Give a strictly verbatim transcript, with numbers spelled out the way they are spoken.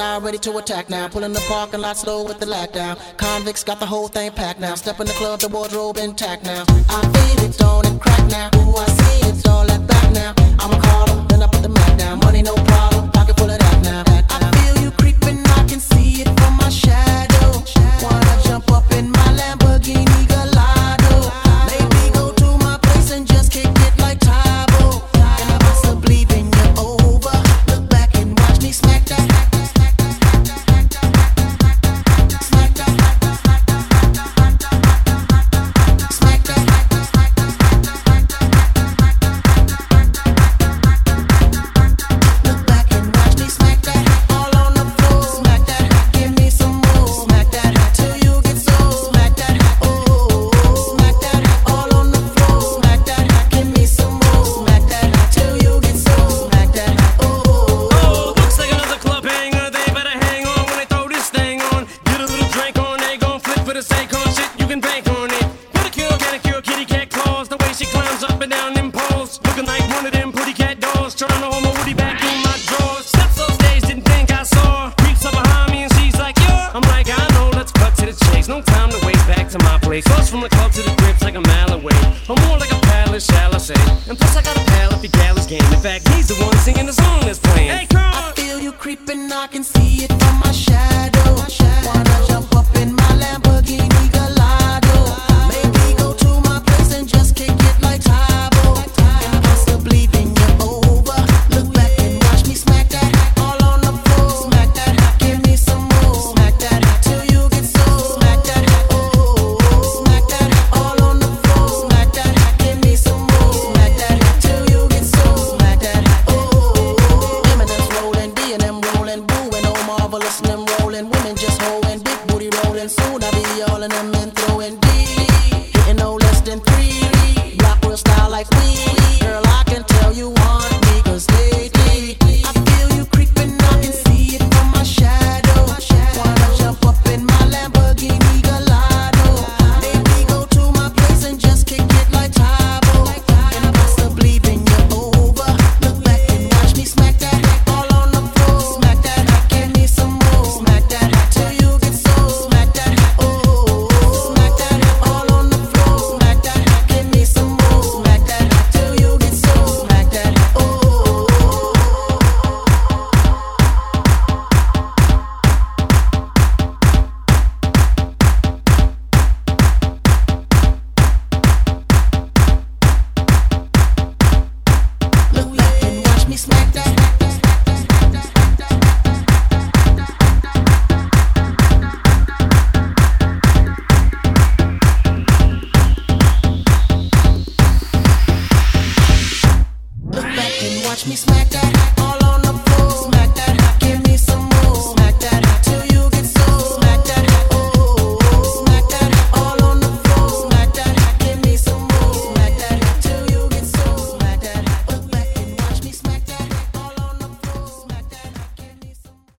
side, ready to attack now. Pulling the parking lot slow with the lockdown. Convicts got the whole thing packed now. Step in the club, the wardrobe intact now. I feel it, don't it crack now. Ooh, I see it, don't let back now. I'ma call them, then I put the Mac down. Money no problem, pocket full of that now. I feel you creeping, I can see it from my shadow. Wanna jump up in my Lamborghini Gallardo. Maybe go to my place and just kick it like Tybo. And I must have believing you're over. Look back and watch me smack that. Smack that. Smack that. Look back and watch me smack that. All on the floor. Smack that. Give me some more. Smack that till you get so. Smack that. Oh, smack that. All on the floor. Smack that. Give me some more. Smack that till you get so. Smack that. Oh. Oh, looks like another club hanger. They better hang on when they throw this thing on. Get a little drink on, they gon' flip for the sake on shit. You can bank on it. Pedicure, manicure, kitty cat claws. The way she climbs up and down them poles, looking like one of them pretty cat dolls. Trying to hold my woody back in my drawers. Steps on stage, didn't think I saw. Creeps up behind me and she's like, yeah. I'm like, I know, let's cut to the chase. No time to wait, back to my place. Close from the club to the grips like a mile away. Or more like a palace, shall I say. And plus I got a pal if the gal is game. In fact, he's the one singing the song that's playing. Hey, I feel you creeping, I can see it